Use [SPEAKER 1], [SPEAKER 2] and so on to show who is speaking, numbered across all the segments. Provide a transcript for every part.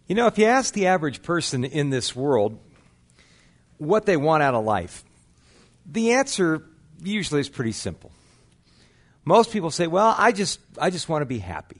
[SPEAKER 1] You know, if you ask the average person in this world what they want out of life, the answer usually is pretty simple. Most people say, well, I just want to be happy.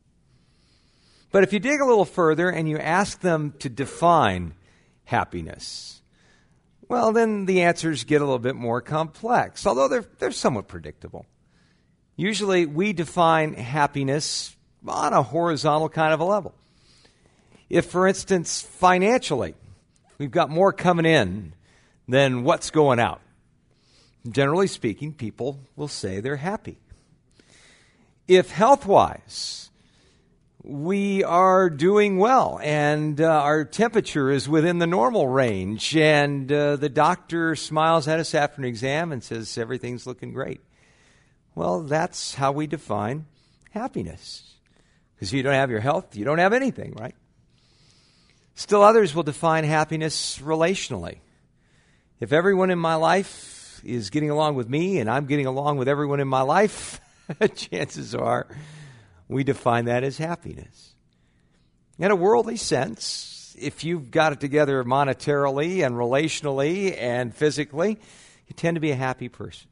[SPEAKER 1] But if you dig a little further and you ask them to define happiness, well, then the answers get a little bit more complex, although they're somewhat predictable. Usually we define happiness on a horizontal kind of a level. If, for instance, financially, we've got more coming in than what's going out, generally speaking, people will say they're happy. If health-wise, we are doing well and our temperature is within the normal range and the doctor smiles at us after an exam and says everything's looking great, well, that's how we define happiness. Because if you don't have your health, you don't have anything, right? Still others will define happiness relationally. If everyone in my life is getting along with me and I'm getting along with everyone in my life, chances are we define that as happiness. In a worldly sense, if you've got it together monetarily and relationally and physically, you tend to be a happy person.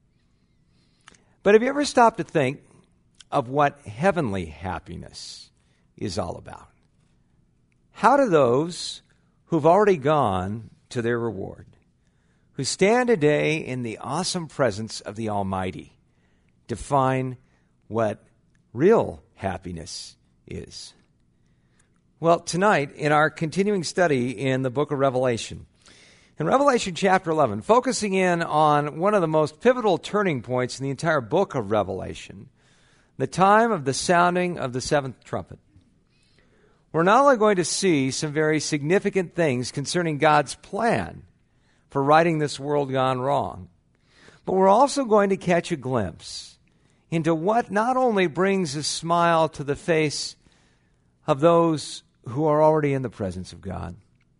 [SPEAKER 1] But have you ever stopped to think of what heavenly happiness is all about? How do those who've already gone to their reward, who stand today in the awesome presence of the Almighty, define what real happiness is? Well, tonight, in our continuing study in the book of Revelation, in Revelation chapter 11, focusing in on one of the most pivotal turning points in the entire book of Revelation, the time of the sounding of the seventh trumpet, we're not only going to see some very significant things concerning God's plan for righting this world gone wrong, but we're also going to catch a glimpse into what not only brings a smile to the face of those who are already in the presence of God,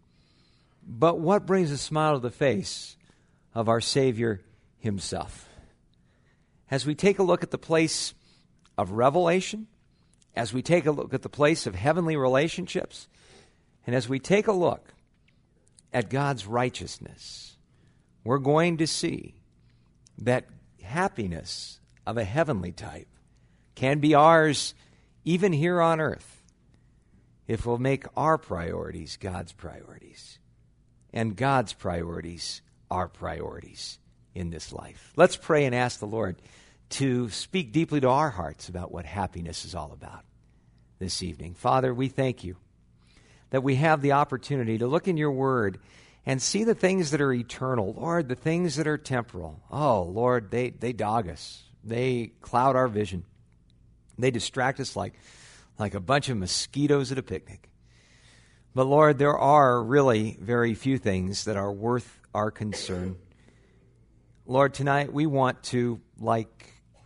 [SPEAKER 1] but what brings a smile to the face of our Savior himself. As we take a look at the place of revelation, as we take a look at the place of heavenly relationships, and as we take a look at God's righteousness, we're going to see that happiness of a heavenly type can be ours even here on earth if we'll make our priorities God's priorities and God's priorities our priorities in this life. Let's pray and ask the Lord to speak deeply to our hearts about what happiness is all about this evening. Father, we thank you that we have the opportunity to look in your word and see the things that are eternal, Lord, the things that are temporal. Oh, Lord, they dog us. They cloud our vision. They distract us like a bunch of mosquitoes at a picnic. But Lord, there are really very few things that are worth our concern. Lord, tonight we want to, like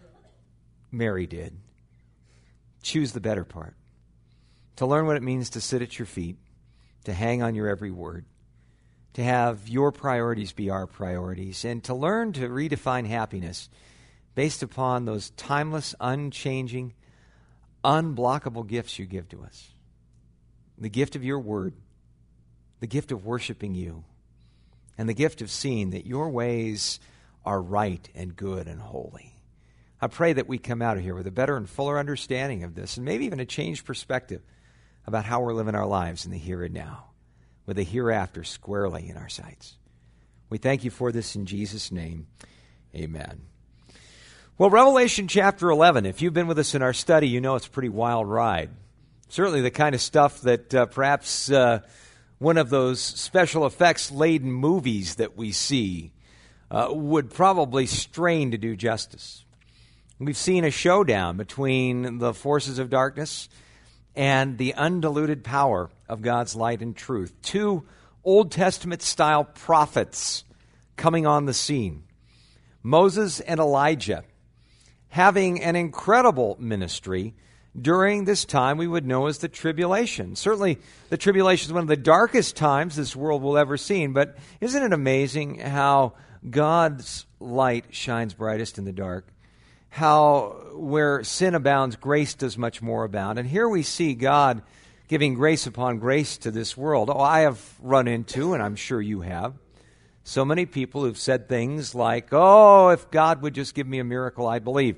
[SPEAKER 1] Mary did, choose the better part, to learn what it means to sit at your feet, to hang on your every word, to have your priorities be our priorities, and to learn to redefine happiness based upon those timeless, unchanging, unblockable gifts you give to us. The gift of your word, the gift of worshiping you, and the gift of seeing that your ways are right and good and holy. I pray that we come out of here with a better and fuller understanding of this, and maybe even a changed perspective about how we're living our lives in the here and now, with the hereafter squarely in our sights. We thank you for this in Jesus' name. Amen. Well, Revelation chapter 11, if you've been with us in our study, you know it's a pretty wild ride. Certainly the kind of stuff that perhaps one of those special effects-laden movies that we see would probably strain to do justice. We've seen a showdown between the forces of darkness and the undiluted power of God's light and truth. Two Old Testament-style prophets coming on the scene. Moses and Elijah having an incredible ministry during this time we would know as the tribulation. Certainly, the tribulation is one of the darkest times this world will ever see, but isn't it amazing how God's light shines brightest in the dark? How where sin abounds, grace does much more abound. And here we see God giving grace upon grace to this world. Oh, I have run into, and I'm sure you have, so many people who've said things like, oh, if God would just give me a miracle, I'd believe.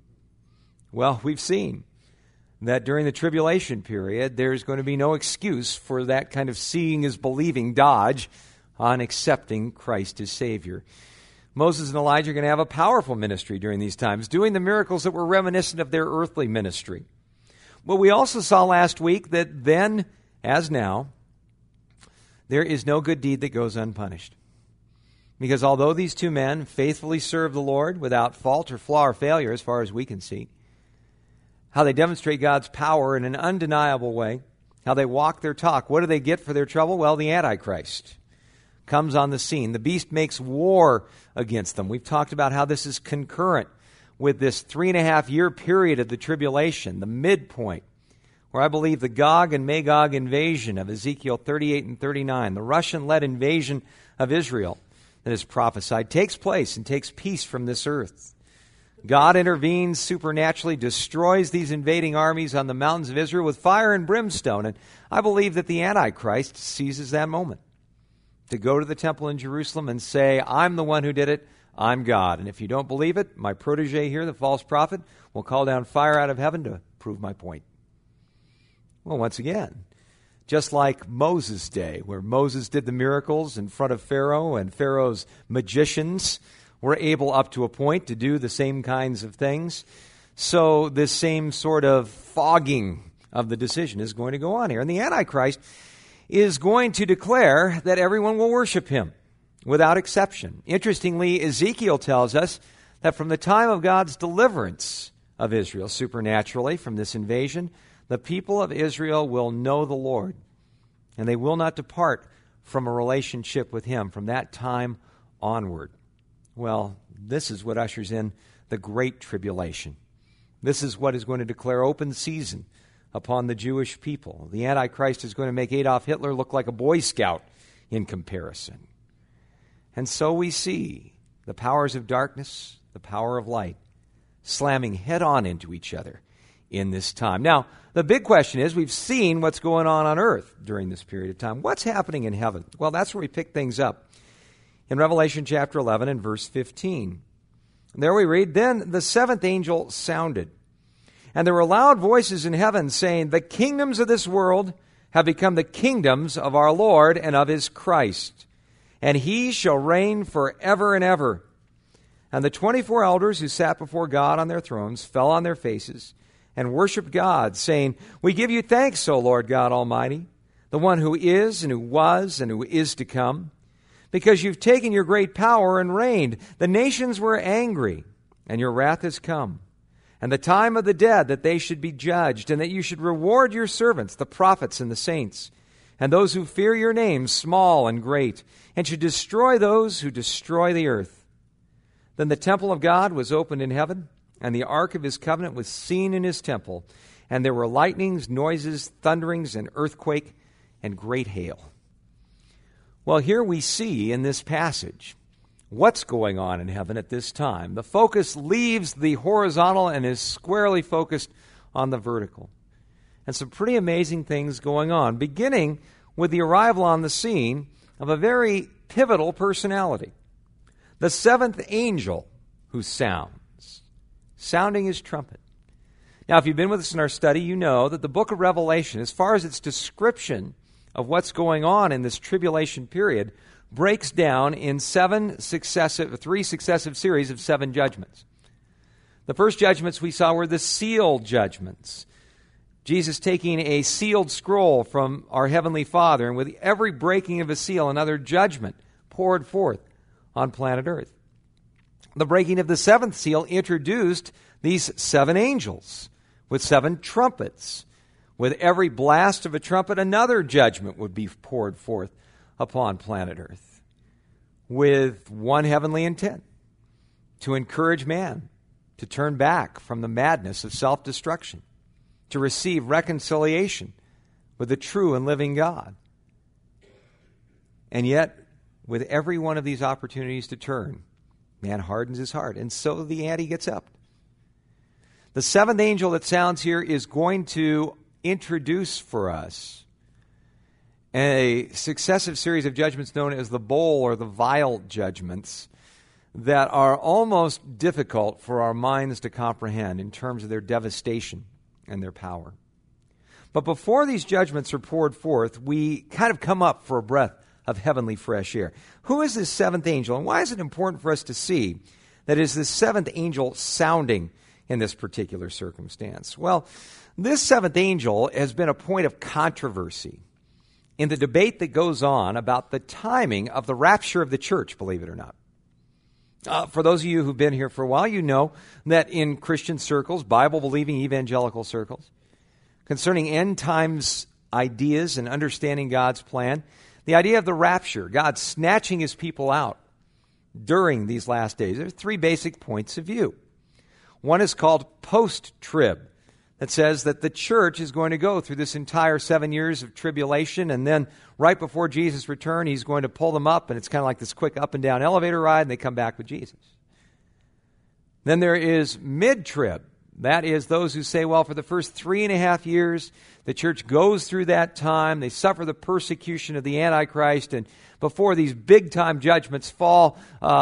[SPEAKER 1] Well, we've seen that during the tribulation period, there's going to be no excuse for that kind of seeing is believing dodge on accepting Christ as Savior. Moses and Elijah are going to have a powerful ministry during these times, doing the miracles that were reminiscent of their earthly ministry. But we also saw last week that then, as now, there is no good deed that goes unpunished. Because although these two men faithfully served the Lord without fault or flaw or failure, as far as we can see, how they demonstrate God's power in an undeniable way, how they walk their talk, what do they get for their trouble? Well, the Antichrist comes on the scene. The beast makes war against them. We've talked about how this is concurrent with this 3.5-year period of the tribulation, the midpoint, where I believe the Gog and Magog invasion of Ezekiel 38 and 39, the Russian-led invasion of Israel that is prophesied, takes place and takes peace from this earth. God intervenes supernaturally, destroys these invading armies on the mountains of Israel with fire and brimstone. And I believe that the Antichrist seizes that moment to go to the temple in Jerusalem and say, I'm the one who did it, I'm God. And if you don't believe it, my protege here, the false prophet, will call down fire out of heaven to prove my point. Well, once again, just like Moses' day, where Moses did the miracles in front of Pharaoh, and Pharaoh's magicians were able up to a point to do the same kinds of things, so this same sort of fogging of the decision is going to go on here. And the Antichrist is going to declare that everyone will worship him without exception. Interestingly, Ezekiel tells us that from the time of God's deliverance of Israel supernaturally from this invasion, the people of Israel will know the Lord, and they will not depart from a relationship with him from that time onward. Well, this is what ushers in the Great Tribulation. This is what is going to declare open season upon the Jewish people. The Antichrist is going to make Adolf Hitler look like a Boy Scout in comparison. And so we see the powers of darkness, the power of light, slamming head-on into each other in this time. Now, the big question is, we've seen what's going on earth during this period of time. What's happening in heaven? Well, that's where we pick things up. In Revelation chapter 11 and verse 15. There we read, Then the seventh angel sounded, and there were loud voices in heaven saying, The kingdoms of this world have become the kingdoms of our Lord and of his Christ, and he shall reign forever and ever. And the 24 elders who sat before God on their thrones fell on their faces and worshipped God, saying, We give you thanks, O Lord God Almighty, the one who is and who was and who is to come, because you've taken your great power and reigned. The nations were angry, and your wrath has come. And the time of the dead that they should be judged, and that you should reward your servants, the prophets and the saints, and those who fear your name, small and great, and should destroy those who destroy the earth. Then the temple of God was opened in heaven, and the ark of his covenant was seen in his temple, and there were lightnings, noises, thunderings, and earthquake, and great hail. Well, here we see in this passage what's going on in heaven at this time. The focus leaves the horizontal and is squarely focused on the vertical. And some pretty amazing things going on, beginning with the arrival on the scene of a very pivotal personality. The seventh angel who sounding his trumpet. Now, if you've been with us in our study, you know that the book of Revelation, as far as its description of what's going on in this tribulation period, breaks down in three successive series of 7 judgments. The first judgments we saw were the seal judgments. Jesus taking a sealed scroll from our Heavenly Father, and with every breaking of a seal, another judgment poured forth on planet Earth. The breaking of the 7th seal introduced these 7 angels with 7 trumpets. With every blast of a trumpet, another judgment would be poured forth upon planet Earth, with one heavenly intent: to encourage man to turn back from the madness of self-destruction, to receive reconciliation with the true and living God. And yet, with every one of these opportunities to turn, man hardens his heart, and so the ante gets up. The 7th angel that sounds here is going to introduce for us a successive series of judgments known as the bowl or the vial judgments that are almost difficult for our minds to comprehend in terms of their devastation and their power. But before these judgments are poured forth, we kind of come up for a breath of heavenly fresh air. Who is this seventh angel, and why is it important for us to see that is this seventh angel sounding in this particular circumstance? Well, this seventh angel has been a point of controversy in the debate that goes on about the timing of the rapture of the church, believe it or not. For those of you who've been here for a while, you know that in Christian circles, Bible-believing evangelical circles, concerning end times ideas and understanding God's plan, the idea of the rapture, God snatching his people out during these last days, there are three basic points of view. One is called post-trib, that says that the church is going to go through this entire 7 years of tribulation, and then right before Jesus' return, he's going to pull them up, and it's kind of like this quick up and down elevator ride, and they come back with Jesus. Then there is mid-trib. That is those who say, well, for the first 3.5 years, the church goes through that time. They suffer the persecution of the Antichrist, and before these big-time judgments fall,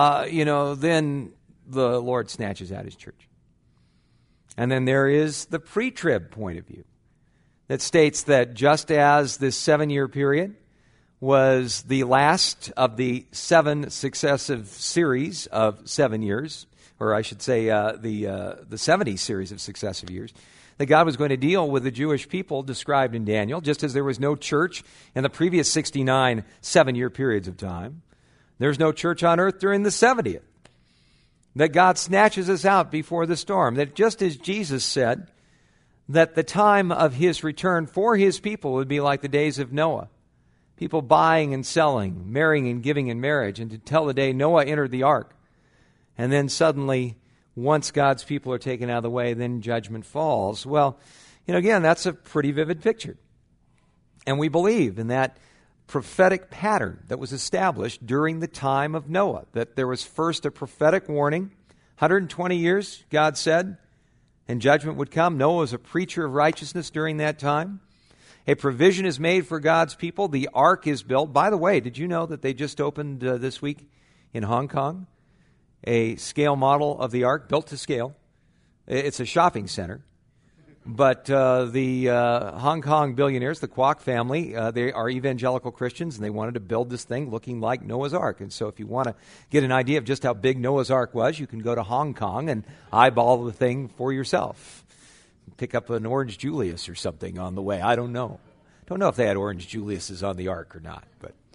[SPEAKER 1] then the Lord snatches out his church. And then there is the pre-trib point of view that states that just as this 7-year period was the last of the 7 successive series of 7 years, or I should say the 70 series of successive years, that God was going to deal with the Jewish people described in Daniel, just as there was no church in the previous 69 7-year periods of time. There's no church on earth during the 70th. That God snatches us out before the storm. That just as Jesus said that the time of his return for his people would be like the days of Noah. People buying and selling, marrying and giving in marriage, and until the day Noah entered the ark. And then suddenly, once God's people are taken out of the way, then judgment falls. Well, again, that's a pretty vivid picture. And we believe in that prophetic pattern that was established during the time of Noah, that there was first a prophetic warning, 120 years, God said, and judgment would come. Noah was a preacher of righteousness during that time. A provision is made for God's people. The ark is built. By the way, did you know that they just opened this week in Hong Kong a scale model of the ark, built to scale? It's a shopping center. But the Hong Kong billionaires, the Kwok family, they are evangelical Christians, and they wanted to build this thing looking like Noah's Ark. And so if you want to get an idea of just how big Noah's Ark was, you can go to Hong Kong and eyeball the thing for yourself. Pick up an Orange Julius or something on the way. I don't know. Don't know if they had Orange Juliuses on the ark or not,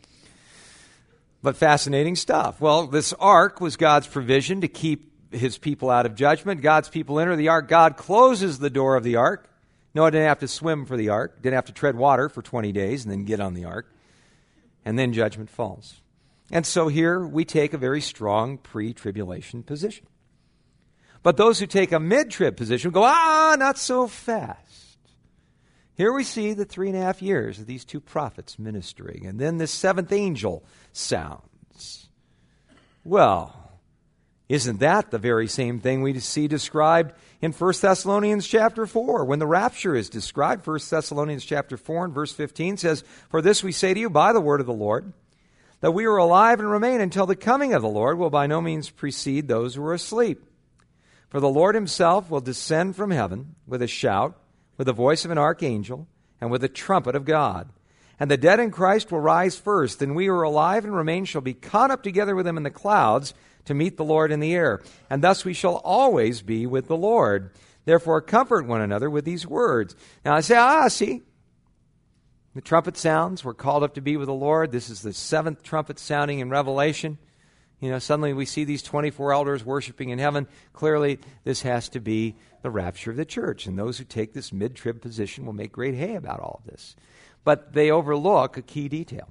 [SPEAKER 1] but fascinating stuff. Well, this ark was God's provision to keep his people out of judgment. God's people enter the ark. God closes the door of the ark. Noah didn't have to swim for the ark, didn't have to tread water for 20 days and then get on the ark. And then judgment falls. And so here we take a very strong pre-tribulation position. But those who take a mid-trib position go, not so fast. Here we see the 3.5 years of these two prophets ministering. And then this seventh angel sounds. Well, isn't that the very same thing we see described in 1 Thessalonians chapter 4? When the rapture is described, 1 Thessalonians chapter 4 and verse 15 says, "For this we say to you by the word of the Lord, that we are alive and remain until the coming of the Lord will by no means precede those who are asleep. For the Lord himself will descend from heaven with a shout, with the voice of an archangel, and with the trumpet of God. And the dead in Christ will rise first, and we who are alive and remain shall be caught up together with them in the clouds to meet the Lord in the air. And thus we shall always be with the Lord. Therefore comfort one another with these words." Now I say, see, the trumpet sounds. We're called up to be with the Lord. This is the 7th trumpet sounding in Revelation. Suddenly we see these 24 elders worshiping in heaven. Clearly, this has to be the rapture of the church. And those who take this mid-trib position will make great hay about all of this. But they overlook a key detail.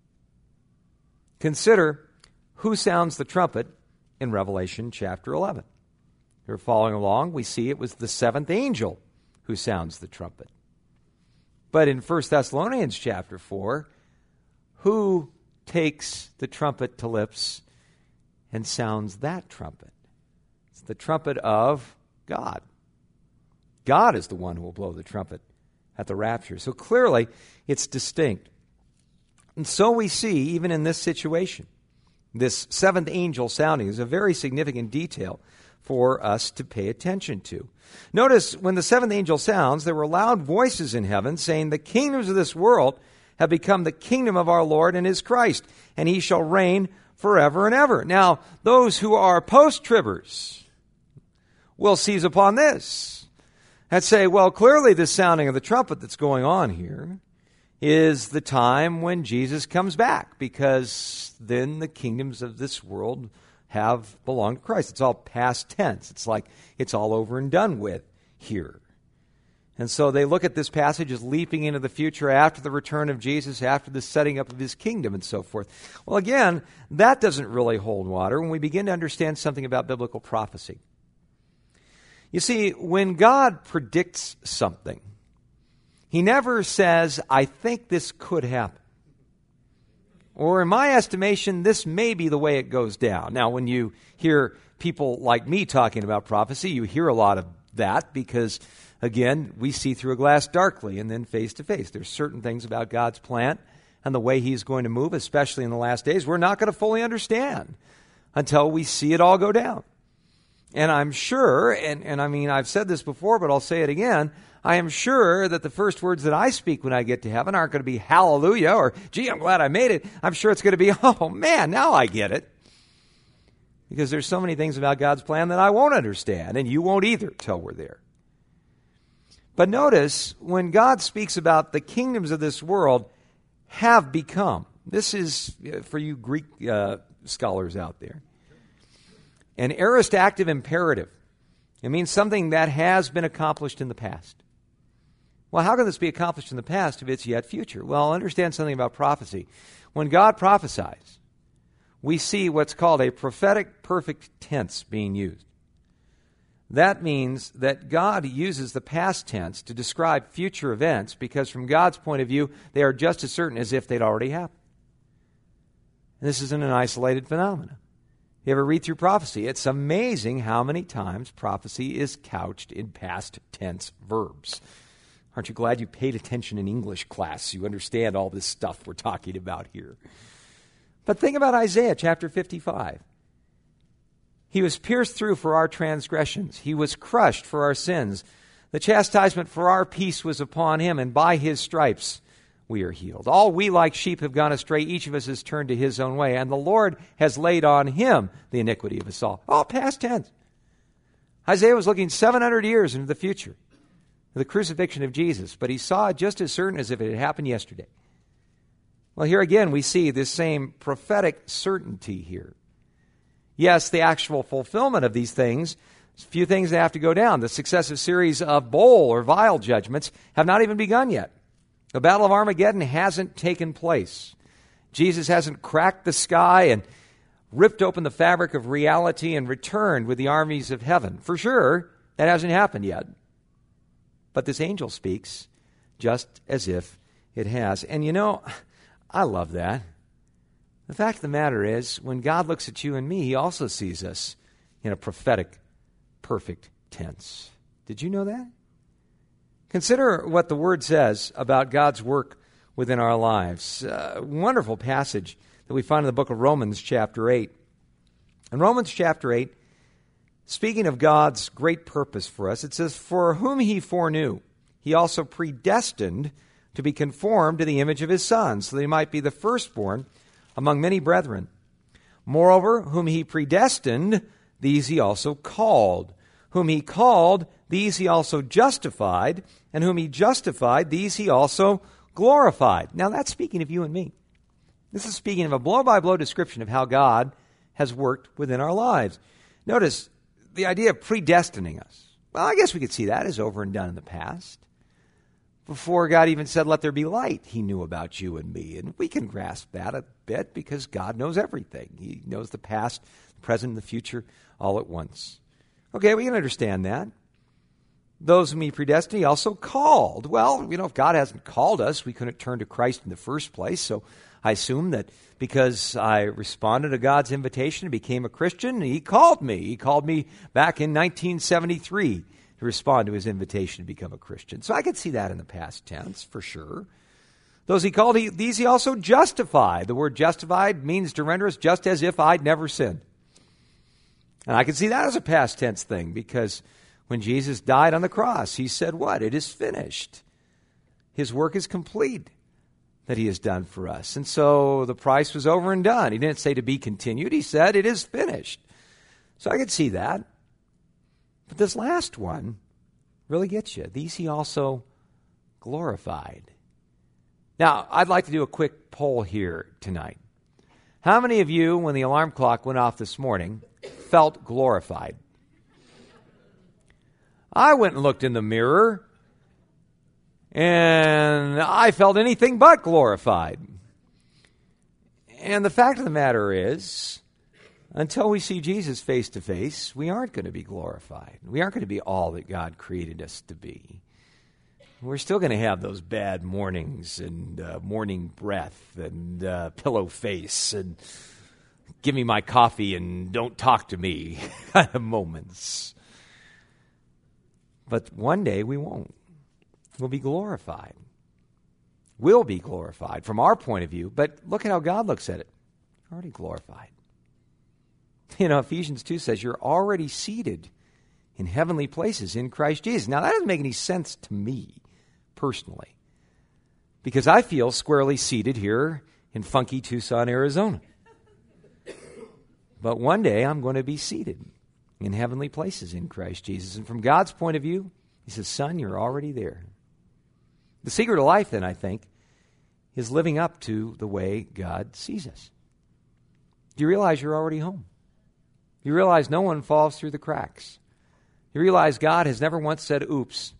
[SPEAKER 1] Consider who sounds the trumpet in Revelation chapter 11. If you're following along, we see it was the 7th angel who sounds the trumpet. But in 1 Thessalonians chapter 4, who takes the trumpet to lips and sounds that trumpet? It's the trumpet of God. God is the one who will blow the trumpet at the rapture. So clearly, it's distinct. And so we see, even in this situation, this seventh angel sounding is a very significant detail for us to pay attention to. Notice when the seventh angel sounds, there were loud voices in heaven saying, "The kingdoms of this world have become the kingdom of our Lord and his Christ, and he shall reign forever and ever." Now, those who are post-tribbers will seize upon this and say, well, clearly the sounding of the trumpet that's going on here is the time when Jesus comes back, because then the kingdoms of this world have belonged to Christ. It's all past tense. It's like it's all over and done with here. And so they look at this passage as leaping into the future after the return of Jesus, after the setting up of his kingdom and so forth. Well, again, that doesn't really hold water when we begin to understand something about biblical prophecy. You see, when God predicts something, he never says, "I think this could happen." Or in my estimation, this may be the way it goes down. Now, when you hear people like me talking about prophecy, you hear a lot of that because, again, we see through a glass darkly and then face to face. There's certain things about God's plan and the way he's going to move, especially in the last days, we're not going to fully understand until we see it all go down. And I'm sure, and I mean, I've said this before, but I'll say it again, I am sure that the first words that I speak when I get to heaven aren't going to be hallelujah or, gee, I'm glad I made it. I'm sure it's going to be, oh man, now I get it. Because there's so many things about God's plan that I won't understand, and you won't either till we're there. But notice, when God speaks about the kingdoms of this world have become, this is, for you Greek scholars out there, an aorist active imperative. It means something that has been accomplished in the past. Well, how can this be accomplished in the past if it's yet future? Well, understand something about prophecy. When God prophesies, we see what's called a prophetic perfect tense being used. That means that God uses the past tense to describe future events because from God's point of view, they are just as certain as if they'd already happened. And this isn't an isolated phenomenon. You ever read through prophecy? It's amazing how many times prophecy is couched in past tense verbs. Aren't you glad you paid attention in English class? You understand all this stuff we're talking about here. But think about Isaiah chapter 55. He was pierced through for our transgressions. He was crushed for our sins. The chastisement for our peace was upon him, and by his stripes we are healed. All we like sheep have gone astray. Each of us has turned to his own way, and the Lord has laid on him the iniquity of us all. All past tense. Isaiah was looking 700 years into the future, the crucifixion of Jesus, but he saw it just as certain as if it had happened yesterday. Well, here again we see this same prophetic certainty here. Yes, the actual fulfillment of these things, a few things that have to go down. The successive series of bowl or vial judgments have not even begun yet. The Battle of Armageddon hasn't taken place. Jesus hasn't cracked the sky and ripped open the fabric of reality and returned with the armies of heaven. For sure, that hasn't happened yet. But this angel speaks just as if it has. And you know, I love that. The fact of the matter is, when God looks at you and me, he also sees us in a prophetic, perfect tense. Did you know that? Consider what the Word says about God's work within our lives. A wonderful passage that we find in the book of Romans chapter 8. In Romans chapter 8, speaking of God's great purpose for us, it says, "For whom he foreknew, he also predestined to be conformed to the image of his Son, so that he might be the firstborn among many brethren. Moreover, whom he predestined, these he also called. Whom he called, these he also justified. And whom he justified, these he also glorified." Now that's speaking of you and me. This is speaking of a blow-by-blow description of how God has worked within our lives. Notice the idea of predestining us. Well, I guess we could see that as over and done in the past. Before God even said, "Let there be light," he knew about you and me. And we can grasp that a bit because God knows everything. He knows the past, the present, and the future all at once. Okay, we can understand that. Those whom he predestined, he also called. Well, you know, if God hasn't called us, we couldn't turn to Christ in the first place. So I assume that because I responded to God's invitation and became a Christian, he called me. He called me back in 1973 to to respond to his invitation to become a Christian. So I could see that in the past tense, for sure. Those he called, these he also justified. The word justified means to render us just as if I'd never sinned. And I can see that as a past tense thing, because when Jesus died on the cross, he said what? It is finished. His work is complete that he has done for us. And so the price was over and done. He didn't say to be continued. He said it is finished. So I could see that. But this last one really gets you. These he also glorified. Now, I'd like to do a quick poll here tonight. How many of you, when the alarm clock went off this morning, felt glorified? I went and looked in the mirror, and I felt anything but glorified. And the fact of the matter is, until we see Jesus face to face, we aren't going to be glorified. We aren't going to be all that God created us to be. We're still going to have those bad mornings and morning breath and pillow face and give me my coffee and don't talk to me kind of moments. But one day we won't. We'll be glorified. We'll be glorified from our point of view, but look at how God looks at it. You're already glorified. You know, Ephesians 2 says you're already seated in heavenly places in Christ Jesus. Now, that doesn't make any sense to me personally, because I feel squarely seated here in funky Tucson, Arizona. But one day I'm going to be seated in heavenly places in Christ Jesus. And from God's point of view, he says, son, you're already there. The secret of life, then, I think, is living up to the way God sees us. Do you realize you're already home? You realize no one falls through the cracks. You realize God has never once said, oops.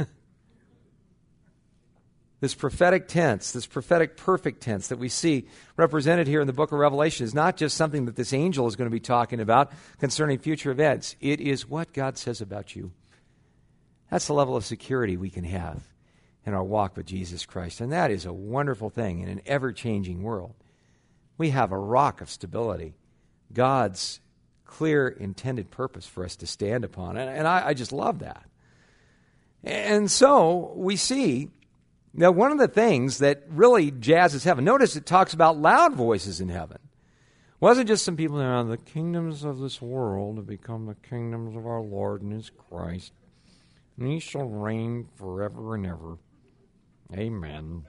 [SPEAKER 1] This prophetic tense, this prophetic perfect tense that we see represented here in the book of Revelation is not just something that this angel is going to be talking about concerning future events. It is what God says about you. That's the level of security we can have in our walk with Jesus Christ. And that is a wonderful thing in an ever-changing world. We have a rock of stability, God's clear intended purpose for us to stand upon. And I just love that. And so we see now, one of the things that really jazzes heaven, notice it talks about loud voices in heaven. It wasn't just some people around the kingdoms of this world have become the kingdoms of our Lord and his Christ, and he shall reign forever and ever. Amen.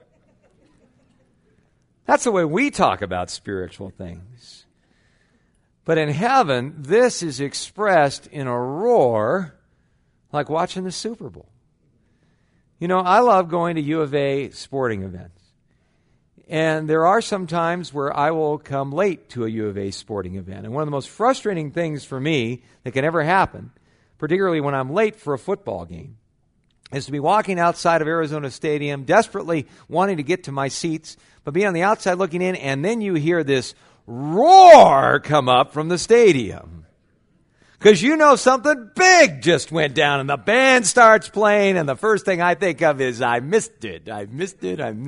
[SPEAKER 1] That's the way we talk about spiritual things. But in heaven, this is expressed in a roar like watching the Super Bowl. You know, I love going to U of A sporting events. And there are some times where I will come late to a U of A sporting event. And one of the most frustrating things for me that can ever happen, particularly when I'm late for a football game, is to be walking outside of Arizona Stadium, desperately wanting to get to my seats, but be on the outside looking in, and then you hear this roar come up from the stadium. Because you know something big just went down, and the band starts playing, and the first thing I think of is, I missed it. I missed it. I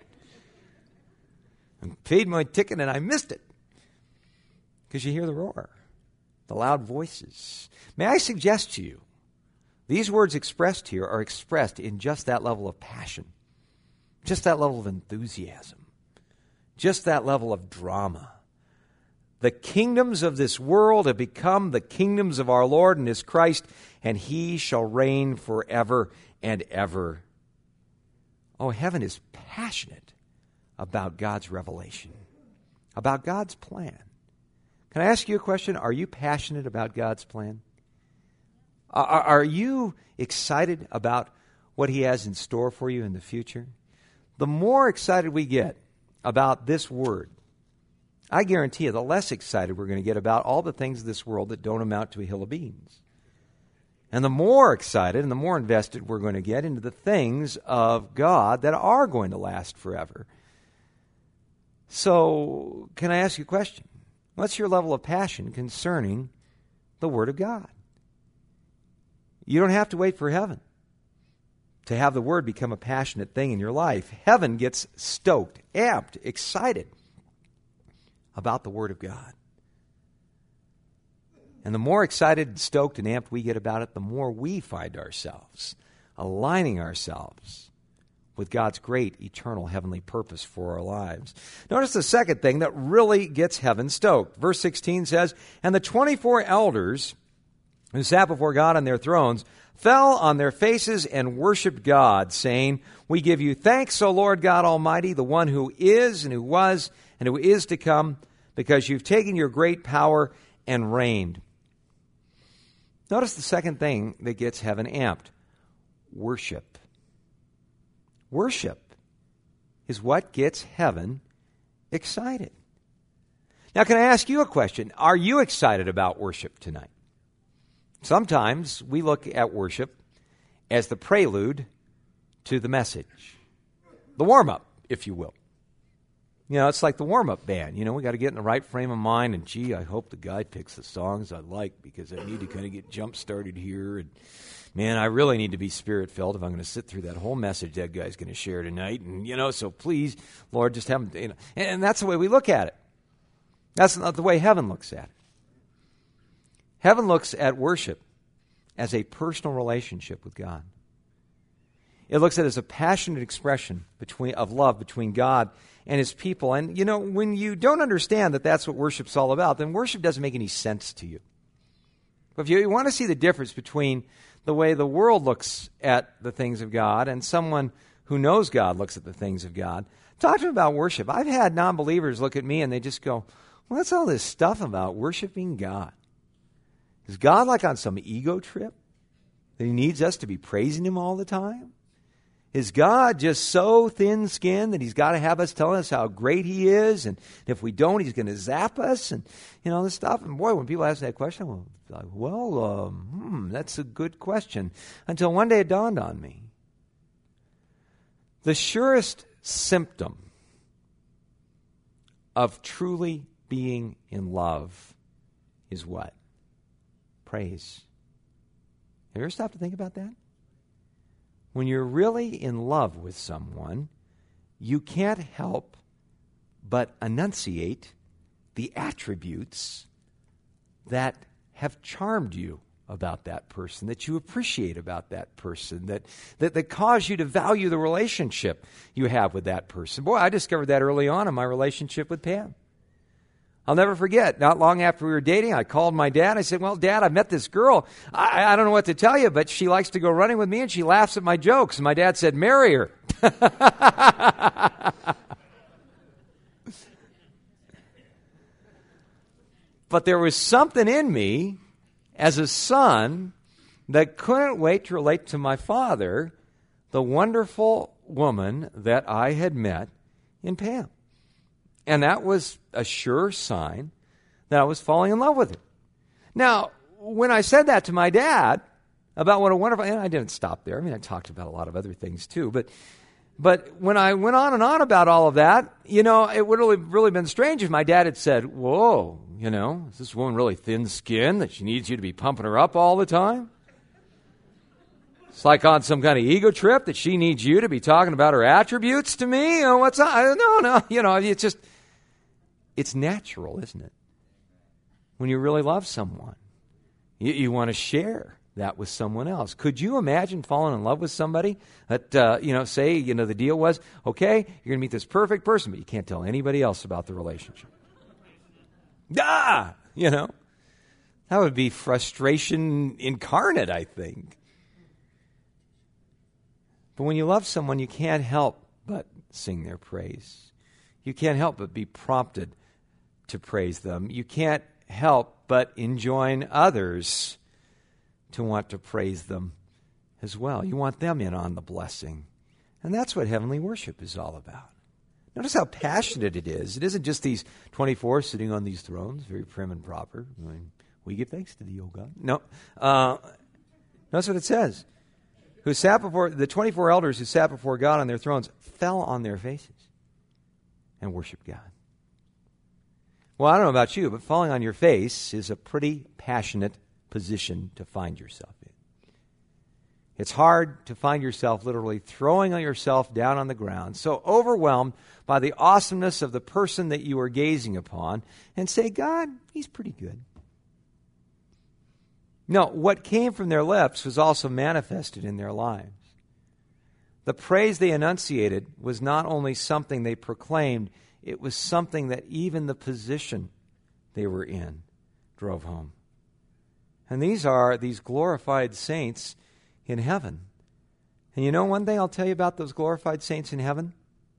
[SPEAKER 1] paid my ticket, and I missed it. Because you hear the roar, the loud voices. May I suggest to you, these words expressed here are expressed in just that level of passion, just that level of enthusiasm, just that level of drama. The kingdoms of this world have become the kingdoms of our Lord and his Christ, and he shall reign forever and ever. Oh, heaven is passionate about God's revelation, about God's plan. Can I ask you a question? Are you passionate about God's plan? Are you excited about what he has in store for you in the future? The more excited we get about this word, I guarantee you, the less excited we're going to get about all the things of this world that don't amount to a hill of beans. And the more excited and the more invested we're going to get into the things of God that are going to last forever. So, can I ask you a question? What's your level of passion concerning the Word of God? You don't have to wait for heaven to have the Word become a passionate thing in your life. Heaven gets stoked, amped, excited about the Word of God. And the more excited and stoked and amped we get about it, the more we find ourselves aligning ourselves with God's great eternal heavenly purpose for our lives. Notice the second thing that really gets heaven stoked. Verse 16 says, "And the 24 elders who sat before God on their thrones fell on their faces and worshipped God, saying, 'We give you thanks, O Lord God Almighty, the one who is and who was and who is to come, because you've taken your great power and reigned.'" Notice the second thing that gets heaven amped. Worship. Worship is what gets heaven excited. Now, can I ask you a question? Are you excited about worship tonight? Sometimes we look at worship as the prelude to the message. The warm-up, if you will. You know, it's like the warm-up band. You know, we got to get in the right frame of mind, and gee, I hope the guy picks the songs I like because I need to kind of get jump-started here. And man, I really need to be Spirit-filled if I'm going to sit through that whole message that guy's going to share tonight. And, you know, so please, Lord, just have him, you know. And that's the way we look at it. That's not the way heaven looks at it. Heaven looks at worship as a personal relationship with God. It looks at it as a passionate expression of love between God and His people. And, you know, when you don't understand that that's what worship's all about, then worship doesn't make any sense to you. But if you want to see the difference between the way the world looks at the things of God and someone who knows God looks at the things of God, talk to them about worship. I've had non-believers look at me and they just go, "Well, what's all this stuff about worshiping God? Is God like on some ego trip that He needs us to be praising Him all the time? Is God just so thin-skinned that He's got to have us telling us how great He is, and if we don't, He's going to zap us?" And, you know, this stuff. And boy, when people ask that question, I'm like, well, that's a good question. Until one day it dawned on me. The surest symptom of truly being in love is what? Praise. Have you ever stopped to think about that? When you're really in love with someone, you can't help but enunciate the attributes that have charmed you about that person, that you appreciate about that person, that cause you to value the relationship you have with that person. Boy, I discovered that early on in my relationship with Pam. I'll never forget, not long after we were dating, I called my dad. I said, "Well, Dad, I met this girl. I don't know what to tell you, but she likes to go running with me and she laughs at my jokes." And my dad said, "Marry her." But there was something in me as a son that couldn't wait to relate to my father the wonderful woman that I had met in Pam. And that was a sure sign that I was falling in love with her. Now, when I said that to my dad about what a wonderful, and I didn't stop there. I mean, I talked about a lot of other things too. But when I went on and on about all of that, you know, it would have really been strange if my dad had said, "Whoa, you know, is this woman really thin-skinned that she needs you to be pumping her up all the time? It's like on some kind of ego trip that she needs you to be talking about her attributes to me? You know, what's up?" No, you know, it's just, it's natural, isn't it? When you really love someone, you want to share that with someone else. Could you imagine falling in love with somebody that, say, the deal was, okay, you're going to meet this perfect person, but you can't tell anybody else about the relationship? That would be frustration incarnate, I think. But when you love someone, you can't help but sing their praise. You can't help but be prompted to praise them. You can't help but enjoin others to want to praise them as well. You want them in on the blessing. And that's what heavenly worship is all about. Notice how passionate it is. It isn't just these 24 sitting on these thrones, very prim and proper. I mean, we give thanks to thee, O God. No. Notice what it says. The 24 elders who sat before God on their thrones fell on their faces and worshiped God. Well, I don't know about you, but falling on your face is a pretty passionate position to find yourself in. It's hard to find yourself literally throwing yourself down on the ground, so overwhelmed by the awesomeness of the person that you are gazing upon, and say, "God, He's pretty good. No, what came from their lips was also manifested in their lives. The praise they enunciated was not only something they proclaimed, it was something that even the position they were in drove home. And these are these glorified saints in heaven. And you know one thing I'll tell you about those glorified saints in heaven?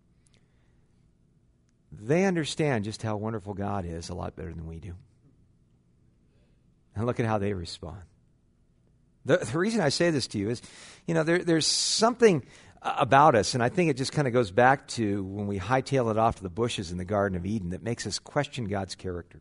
[SPEAKER 1] They understand just how wonderful God is a lot better than we do. And look at how they respond. The reason I say this to you is, there's something about us, and I think it just kind of goes back to when we hightail it off to the bushes in the Garden of Eden that makes us question God's character.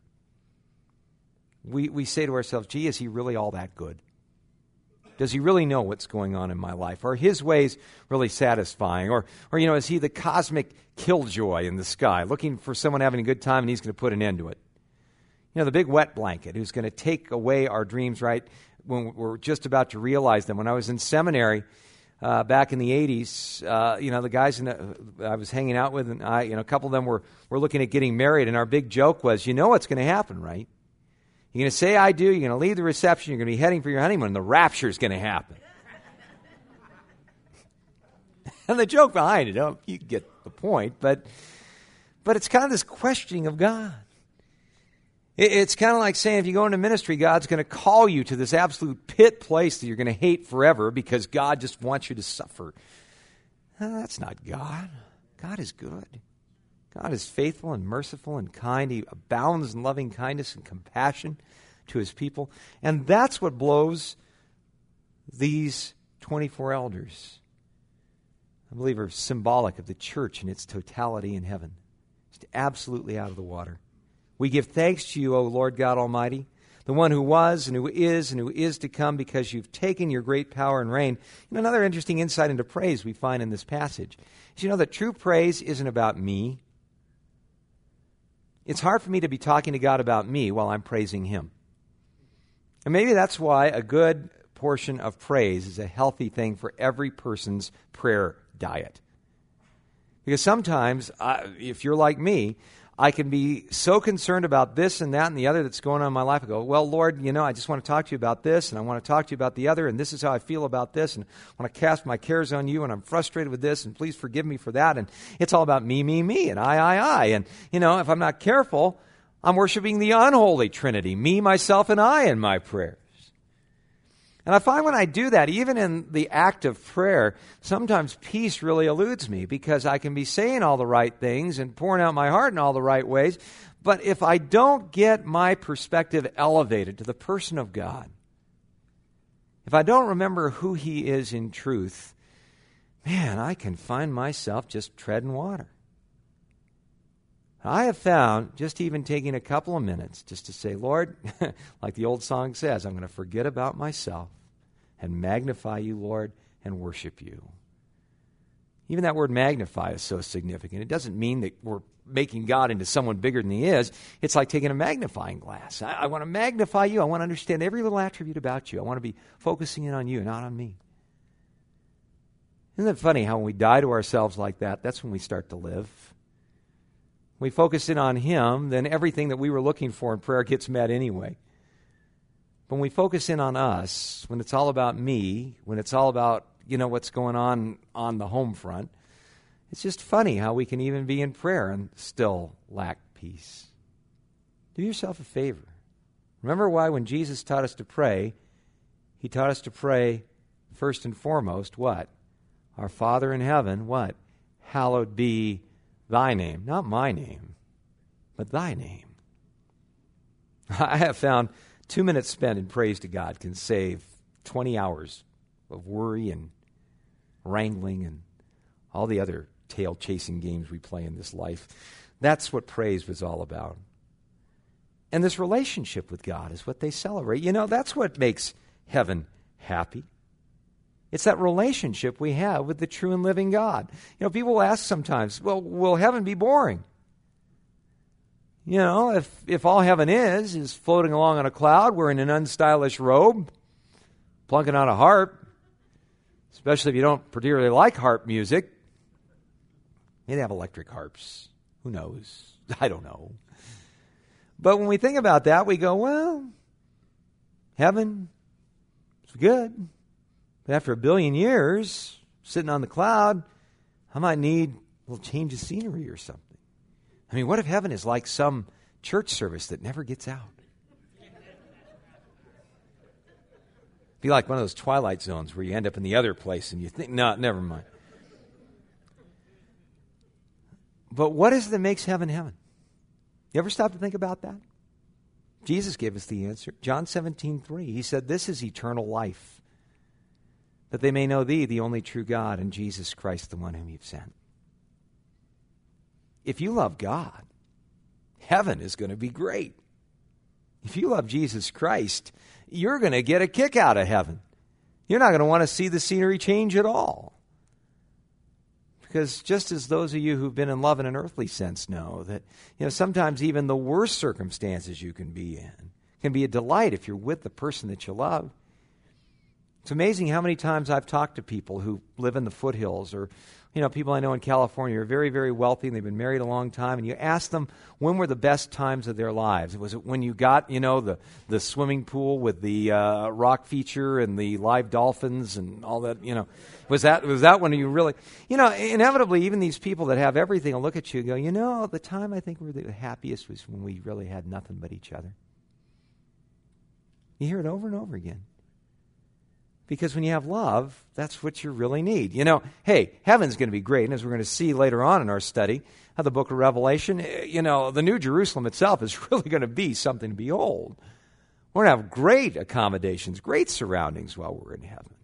[SPEAKER 1] We say to ourselves, gee, is he really all that good? Does he really know what's going on in my life? Are his ways really satisfying? Or is he the cosmic killjoy in the sky, looking for someone having a good time and he's going to put an end to it? The big wet blanket who's going to take away our dreams right when we're just about to realize them. When I was in seminary back in the 80s, the guys I was hanging out with, and a couple of them were looking at getting married, and our big joke was, what's going to happen, right? You're going to say, I do, you're going to leave the reception, you're going to be heading for your honeymoon, and the rapture's going to happen. And the joke behind it, you get the point, but it's kind of this questioning of God. It's kind of like saying if you go into ministry, God's going to call you to this absolute pit place that you're going to hate forever because God just wants you to suffer. That's not God. God is good. God is faithful and merciful and kind. He abounds in loving kindness and compassion to his people. And that's what blows these 24 elders, I believe, are symbolic of the church in its totality in heaven. Just absolutely out of the water. We give thanks to you, O Lord God Almighty, the one who was and who is to come, because you've taken your great power and reign. And another interesting insight into praise we find in this passage is that true praise isn't about me. It's hard for me to be talking to God about me while I'm praising him. And maybe that's why a good portion of praise is a healthy thing for every person's prayer diet. Because sometimes, if you're like me, I can be so concerned about this and that and the other that's going on in my life. I go, well, Lord, I just want to talk to you about this, and I want to talk to you about the other, and this is how I feel about this, and I want to cast my cares on you, and I'm frustrated with this, and please forgive me for that. And it's all about me, and I. And, if I'm not careful, I'm worshiping the unholy Trinity, me, myself, and I in my prayers. And I find when I do that, even in the act of prayer, sometimes peace really eludes me because I can be saying all the right things and pouring out my heart in all the right ways. But if I don't get my perspective elevated to the person of God, if I don't remember who he is in truth, man, I can find myself just treading water. I have found just even taking a couple of minutes just to say, Lord, like the old song says, I'm going to forget about myself and magnify you, Lord, and worship you. Even that word magnify is so significant. It doesn't mean that we're making God into someone bigger than he is. It's like taking a magnifying glass. I want to magnify you. I want to understand every little attribute about you. I want to be focusing in on you, not on me. Isn't it funny how when we die to ourselves like that, that's when we start to live? We focus in on him, then everything that we were looking for in prayer gets met anyway. When we focus in on us, when it's all about me, when it's all about, what's going on the home front, it's just funny how we can even be in prayer and still lack peace. Do yourself a favor. Remember why when Jesus taught us to pray, he taught us to pray first and foremost, what? Our Father in heaven, what? Hallowed be thy name, not my name, but thy name. I have found 2 minutes spent in praise to God can save 20 hours of worry and wrangling and all the other tail-chasing games we play in this life. That's what praise was all about. And this relationship with God is what they celebrate. That's what makes heaven happy. It's that relationship we have with the true and living God. People ask sometimes, well, will heaven be boring? If all heaven is floating along on a cloud, wearing an unstylish robe, plunking on a harp, especially if you don't particularly like harp music. Maybe they have electric harps. Who knows? I don't know. But when we think about that, we go, well, heaven, It's good. But after 1 billion years, sitting on the cloud, I might need a little change of scenery or something. I mean, what if heaven is like some church service that never gets out? Be like one of those Twilight Zones where you end up in the other place and you think, no, never mind. But what is it that makes heaven heaven? You ever stop to think about that? Jesus gave us the answer. John 17:3. He said, this is eternal life, that they may know thee, the only true God, and Jesus Christ, the one whom you've sent. If you love God, heaven is going to be great. If you love Jesus Christ, you're going to get a kick out of heaven. You're not going to want to see the scenery change at all. Because just as those of you who've been in love in an earthly sense know that, sometimes even the worst circumstances you can be in can be a delight if you're with the person that you love. It's amazing how many times I've talked to people who live in the foothills or, people I know in California are very, very wealthy and they've been married a long time, and you ask them when were the best times of their lives. Was it when you got, the swimming pool with the rock feature and the live dolphins and all that, Was that when you really, inevitably even these people that have everything will look at you and go, the time I think we were the happiest was when we really had nothing but each other. You hear it over and over again. Because when you have love, that's what you really need. Hey, heaven's going to be great. And as we're going to see later on in our study of the book of Revelation, the New Jerusalem itself is really going to be something to behold. We're going to have great accommodations, great surroundings while we're in heaven.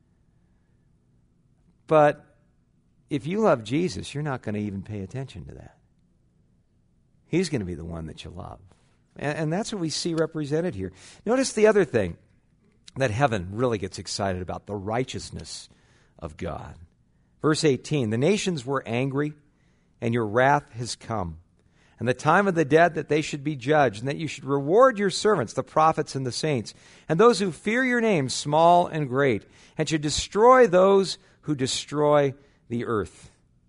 [SPEAKER 1] But if you love Jesus, you're not going to even pay attention to that. He's going to be the one that you love. And that's what we see represented here. Notice the other thing that heaven really gets excited about, the righteousness of God. Verse 18, the nations were angry, and your wrath has come, and the time of the dead that they should be judged, and that you should reward your servants, the prophets and the saints, and those who fear your name, small and great, and should destroy those who destroy the earth.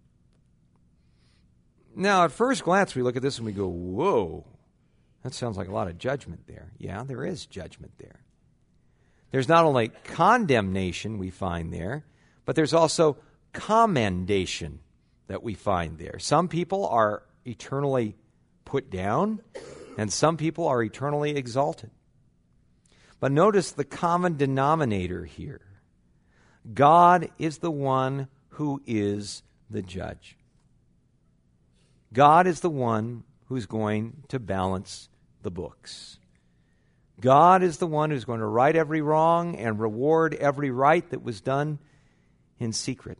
[SPEAKER 1] Now, at first glance, we look at this and we go, whoa, that sounds like a lot of judgment there. Yeah, there is judgment there. There's not only condemnation we find there, but there's also commendation that we find there. Some people are eternally put down, and some people are eternally exalted. But notice the common denominator here. God is the one who is the judge. God is the one who's going to balance the books. God is the one who's going to right every wrong and reward every right that was done in secret.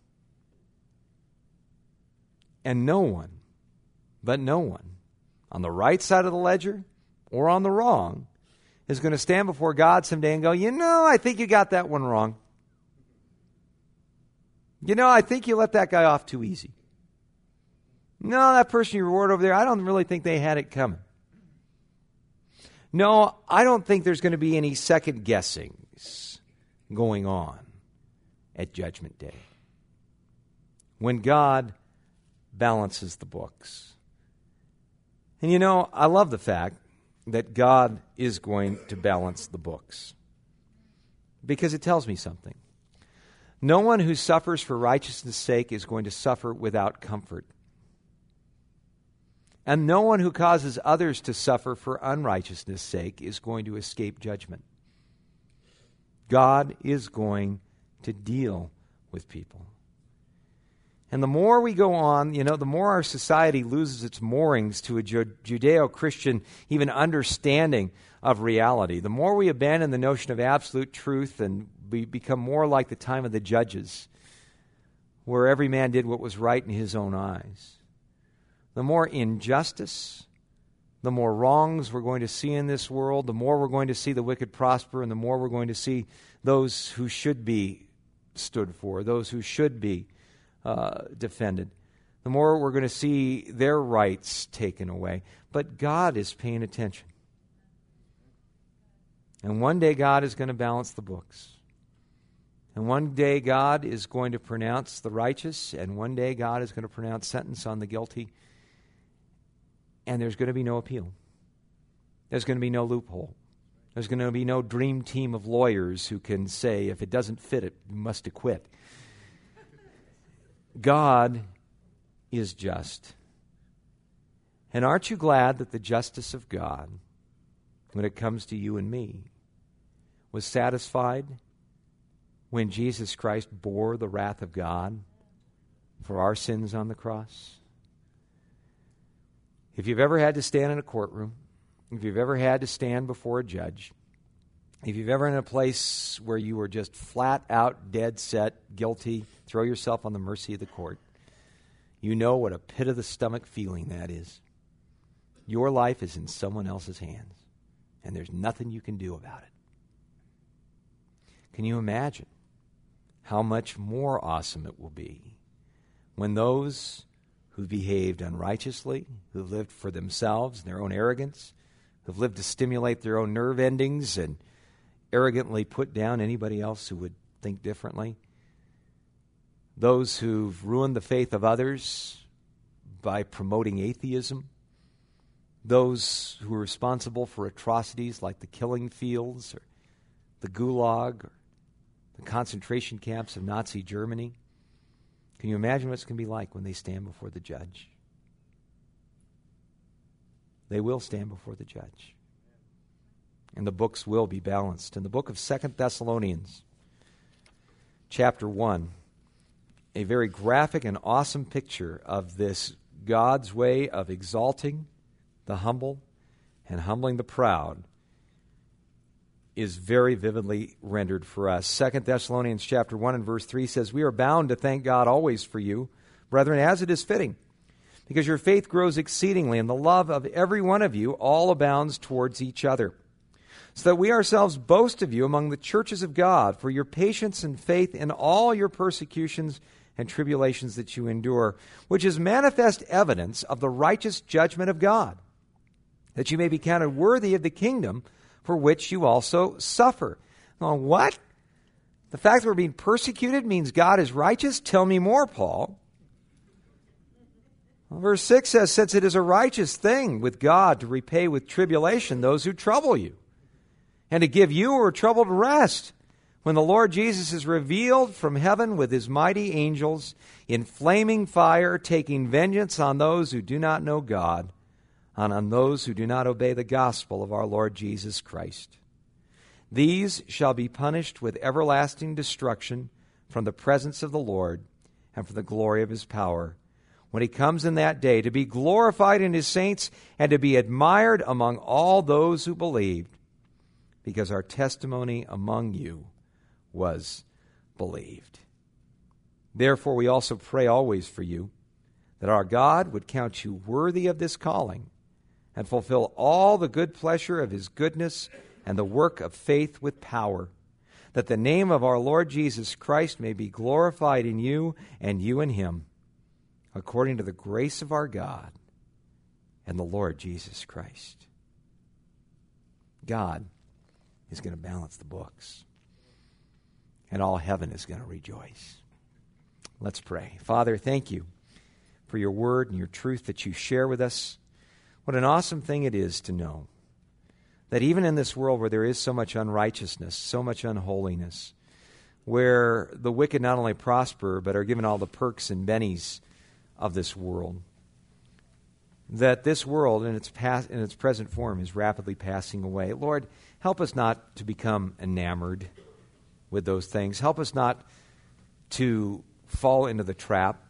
[SPEAKER 1] And no one on the right side of the ledger or on the wrong is going to stand before God someday and go, I think you got that one wrong. I think you let that guy off too easy. No, that person you reward over there, I don't really think they had it coming. No, I don't think there's going to be any second guessings going on at Judgment Day when God balances the books. And I love the fact that God is going to balance the books because it tells me something. No one who suffers for righteousness' sake is going to suffer without comfort. And no one who causes others to suffer for unrighteousness' sake is going to escape judgment. God is going to deal with people. And the more we go on, the more our society loses its moorings to a Judeo-Christian even understanding of reality. The more we abandon the notion of absolute truth and we become more like the time of the judges, where every man did what was right in his own eyes. The more injustice, the more wrongs we're going to see in this world, the more we're going to see the wicked prosper, and the more we're going to see those who should be stood for, those who should be defended. The more we're going to see their rights taken away. But God is paying attention. And one day God is going to balance the books. And one day God is going to pronounce the righteous, and one day God is going to pronounce sentence on the guilty. And there's going to be no appeal. There's going to be no loophole. There's going to be no dream team of lawyers who can say, if it doesn't fit, it must acquit. God is just. And aren't you glad that the justice of God, when it comes to you and me, was satisfied when Jesus Christ bore the wrath of God for our sins on the cross? If you've ever had to stand in a courtroom, if you've ever had to stand before a judge, if you've ever in a place where you were just flat out, dead set, guilty, throw yourself on the mercy of the court, you know what a pit of the stomach feeling that is. Your life is in someone else's hands, and there's nothing you can do about it. Can you imagine how much more awesome it will be when those who behaved unrighteously, who lived for themselves and their own arrogance, who've lived to stimulate their own nerve endings and arrogantly put down anybody else who would think differently, those who've ruined the faith of others by promoting atheism, those who are responsible for atrocities like the killing fields or the Gulag or the concentration camps of Nazi Germany. Can you imagine what it's going to be like when they stand before the judge? They will stand before the judge. And the books will be balanced. In the book of 2 Thessalonians, chapter 1, a very graphic and awesome picture of this God's way of exalting the humble and humbling the proud is very vividly rendered for us. 2 Thessalonians chapter 1 and verse 3 says, "We are bound to thank God always for you, brethren, as it is fitting, because your faith grows exceedingly, and the love of every one of you all abounds towards each other. So that we ourselves boast of you among the churches of God for your patience and faith in all your persecutions and tribulations that you endure, which is manifest evidence of the righteous judgment of God, that you may be counted worthy of the kingdom for which you also suffer." Now, what? The fact that we're being persecuted means God is righteous? Tell me more, Paul. Well, verse 6 says, "Since it is a righteous thing with God to repay with tribulation those who trouble you, and to give you who are troubled rest, when the Lord Jesus is revealed from heaven with his mighty angels in flaming fire, taking vengeance on those who do not know God, and on those who do not obey the gospel of our Lord Jesus Christ. These shall be punished with everlasting destruction from the presence of the Lord and from the glory of his power, when he comes in that day to be glorified in his saints and to be admired among all those who believed, because our testimony among you was believed. Therefore we also pray always for you, that our God would count you worthy of this calling, and fulfill all the good pleasure of his goodness and the work of faith with power, that the name of our Lord Jesus Christ may be glorified in you and you in him, according to the grace of our God and the Lord Jesus Christ." God is going to balance the books, and all heaven is going to rejoice. Let's pray. Father, thank you for your word and your truth that you share with us. What an awesome thing it is to know that even in this world where there is so much unrighteousness, so much unholiness, where the wicked not only prosper but are given all the perks and bennies of this world, that this world in its present form is rapidly passing away. Lord, help us not to become enamored with those things. Help us not to fall into the trap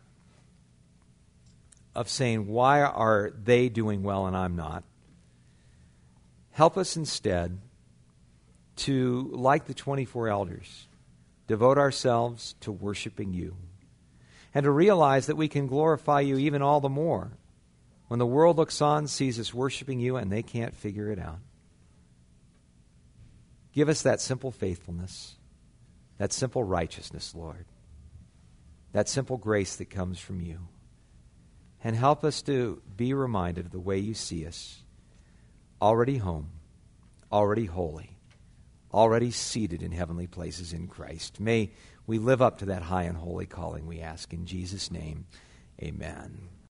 [SPEAKER 1] of saying, why are they doing well and I'm not? Help us instead to, like the 24 elders, devote ourselves to worshiping you, and to realize that we can glorify you even all the more when the world looks on, sees us worshiping you, and they can't figure it out. Give us that simple faithfulness, that simple righteousness, Lord, that simple grace that comes from you. And help us to be reminded of the way you see us, already home, already holy, already seated in heavenly places in Christ. May we live up to that high and holy calling, we ask in Jesus' name. Amen.